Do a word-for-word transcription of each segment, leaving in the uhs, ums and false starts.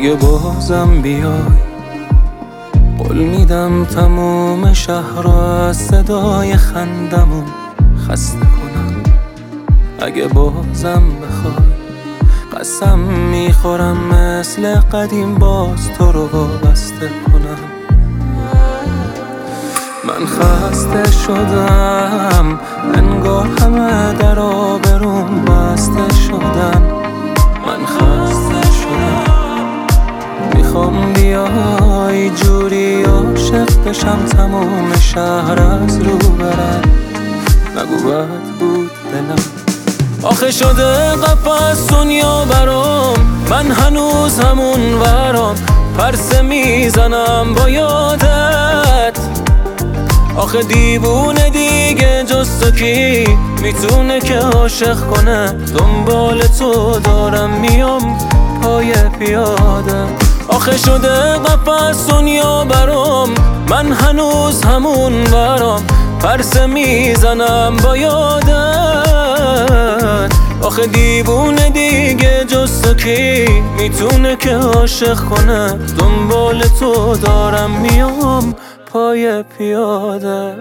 اگه بازم بیای قول میدم تموم شهر رو از صدای خندمون خسته کنم. اگه بازم بخوای قسم میخورم مثل قدیم باز تو رو وابسته کنم. من خسته شدم انگار همه در آبروم بسته شدن. من خسته شدم میخوام بیای جوری عاشق بشم تموم شهر از رو برن. نگو بد بود دلم آخه شده قفس دنیا برام، من هنوز همون ورام پرسه میزنم با یادت. آخه دیوونه دیگه جز تو کی میتونه که عاشق کنه؟ دنبال تو دارم میام پای پیاده. آخه شده قفس دنیا برام، من هنوز همون برام پرسه میزنم با یادت. آخه دیوونه دیگه جز تو کی میتونه که عاشق کنه؟ دنبال تو دارم میام پای پیاده.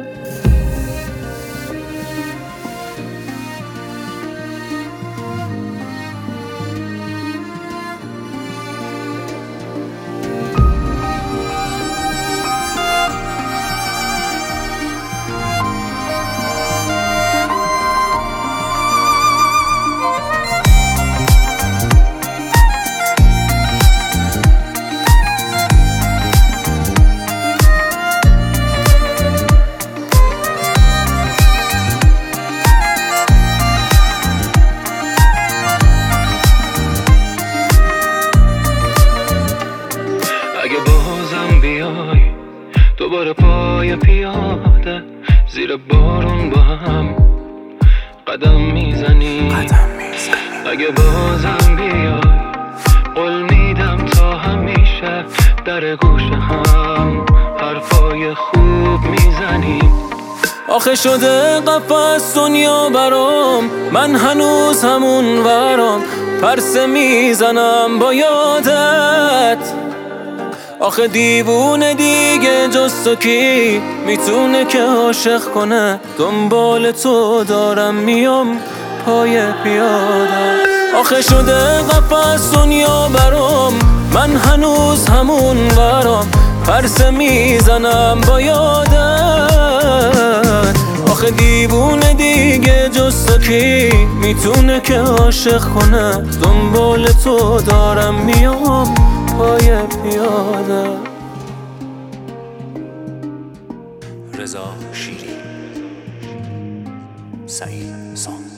اگه بازم بیای دوباره پای پیاده زیر بارون با هم قدم میزنی. اگه بازم بیای قول میدم تا همیشه در گوش هم حرفای خوب میزنی. آخه شده قفس دنیا برام، من هنوز همون ورام پرسه میزنم با یادت. آخه دیوونه دیگه جز تو کی میتونه که عاشق کنه؟ دنبال تو دارم میام پای پیاده. آخه شده قفس دنیا برام، من هنوز همون برام پرسه میزنم با یادت. آخه دیوونه دیگه جز تو کی میتونه که عاشق کنه؟ دنبال تو دارم میام پای پیاده. رضا شیری، سعید سام.